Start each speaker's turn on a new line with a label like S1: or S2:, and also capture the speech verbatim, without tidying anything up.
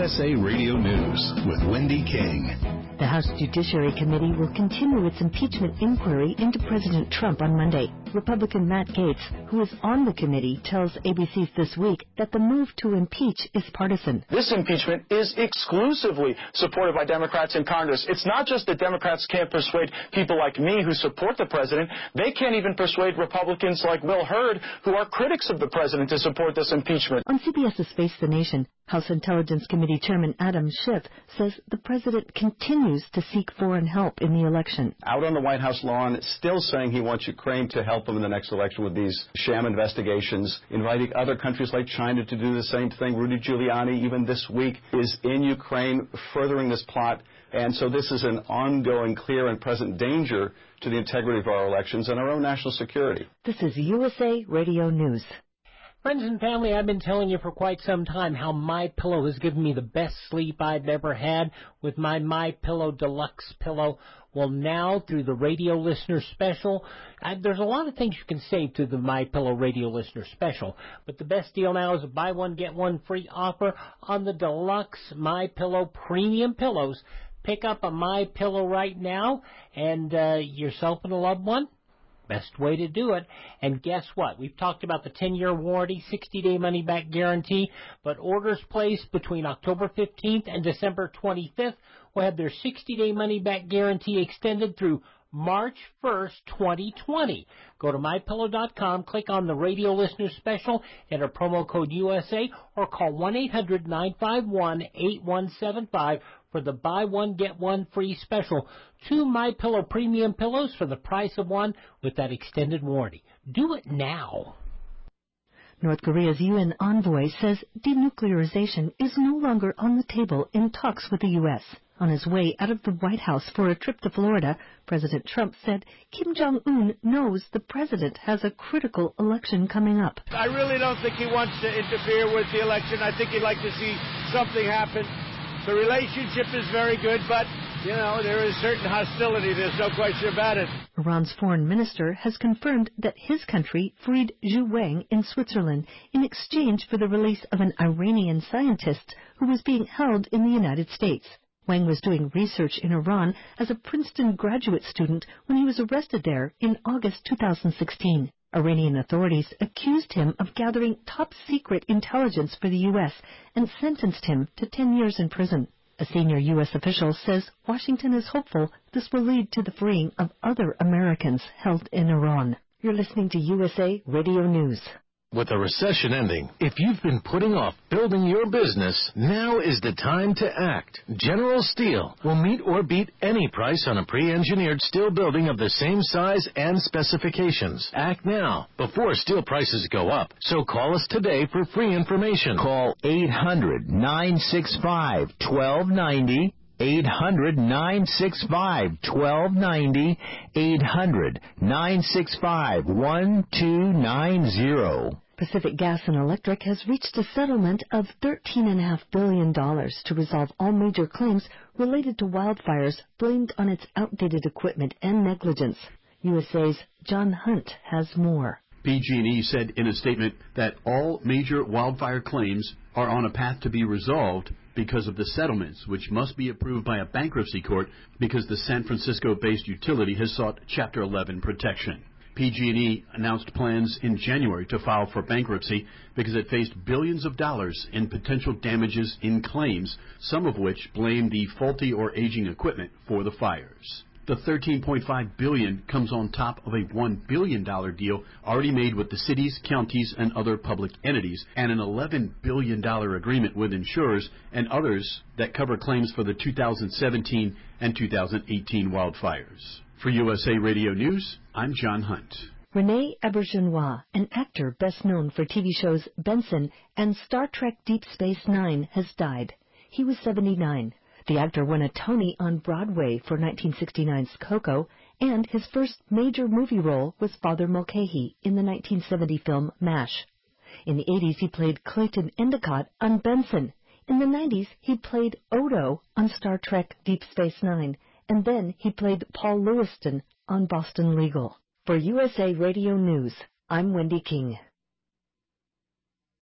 S1: S A Radio News with Wendy King.
S2: The House Judiciary Committee will continue its impeachment inquiry into President Trump on Monday. Republican Matt Gaetz, who is on the committee, tells A B C's This Week that the move to impeach is partisan.
S3: This impeachment is exclusively supported by Democrats in Congress. It's not just that Democrats can't persuade people like me who support the president. They can't even persuade Republicans like Will Hurd, who are critics of the president, to support this impeachment.
S2: On CBS's Face the Nation, House Intelligence Committee Chairman Adam Schiff says the president continues to seek foreign help in the election.
S4: Out on the White House lawn, still saying he wants Ukraine to help him in the next election with these sham investigations, inviting other countries like China to do the same thing. Rudy Giuliani, even this week, is in Ukraine furthering this plot. And so this is an ongoing, clear, and present danger to the integrity of our elections and our own national security.
S2: This is U S A Radio News.
S5: Friends and family, I've been telling you for quite some time how MyPillow has given me the best sleep I've ever had with my MyPillow Deluxe pillow. Well, now, through the radio listener special, uh, there's a lot of things you can save through the MyPillow radio listener special, but the best deal now is a buy one, get one free offer on the Deluxe MyPillow Premium Pillows. Pick up a MyPillow right now, and uh, yourself and a loved one. Best way to do it. And guess what? We've talked about the ten-year warranty, sixty-day money-back guarantee, but orders placed between October fifteenth and December twenty-fifth will have their sixty-day money-back guarantee extended through March first, twenty twenty. Go to my pillow dot com, click on the radio listener special, enter promo code U S A, or call one eight hundred nine five one eight one seven five for the buy one, get one free special. Two MyPillow premium pillows for the price of one with that extended warranty. Do it now.
S2: North Korea's U N envoy says denuclearization is no longer on the table in talks with the U S On his way out of the White House for a trip to Florida, President Trump said Kim Jong-un knows the president has a critical election coming up.
S6: I really don't think he wants to interfere with the election. I think he'd like to see something happen. The relationship is very good, but, you know, there is certain hostility. There's no question about it.
S2: Iran's foreign minister has confirmed that his country freed Zhu Wang in Switzerland in exchange for the release of an Iranian scientist who was being held in the United States. Wang was doing research in Iran as a Princeton graduate student when he was arrested there in August two thousand sixteen. Iranian authorities accused him of gathering top-secret intelligence for the U S and sentenced him to ten years in prison. A senior U S official says Washington is hopeful this will lead to the freeing of other Americans held in Iran. You're listening to U S A Radio News.
S1: With the recession ending, if you've been putting off building your business, now is the time to act. General Steel will meet or beat any price on a pre-engineered steel building of the same size and specifications. Act now, before steel prices go up. So call us today for free information.
S7: Call eight hundred nine six five one two nine zero. eight hundred nine six five one two nine zero. eight hundred nine six five one two nine zero.
S2: Pacific Gas and Electric has reached a settlement of thirteen point five billion dollars to resolve all major claims related to wildfires blamed on its outdated equipment and negligence. U S A's John Hunt has more.
S8: P G and E said in a statement that all major wildfire claims are on a path to be resolved because of the settlements, which must be approved by a bankruptcy court because the San Francisco-based utility has sought Chapter eleven protection. P G and E announced plans in January to file for bankruptcy because it faced billions of dollars in potential damages in claims, some of which blame the faulty or aging equipment for the fires. The thirteen point five billion dollars comes on top of a one billion dollars deal already made with the cities, counties, and other public entities, and an eleven billion dollars agreement with insurers and others that cover claims for the two thousand seventeen and two thousand eighteen wildfires. For U S A Radio News, I'm John Hunt.
S2: Rene Auberjonois, an actor best known for T V shows Benson and Star Trek Deep Space Nine, has died. He was seventy-nine. The actor won a Tony on Broadway for nineteen sixty-nine's Coco, and his first major movie role was Father Mulcahy in the nineteen seventy film MASH. In the eighties, he played Clayton Endicott on Benson. In the nineties, he played Odo on Star Trek Deep Space Nine, and then he played Paul Lewiston on Boston Legal. For U S A Radio News, I'm Wendy King.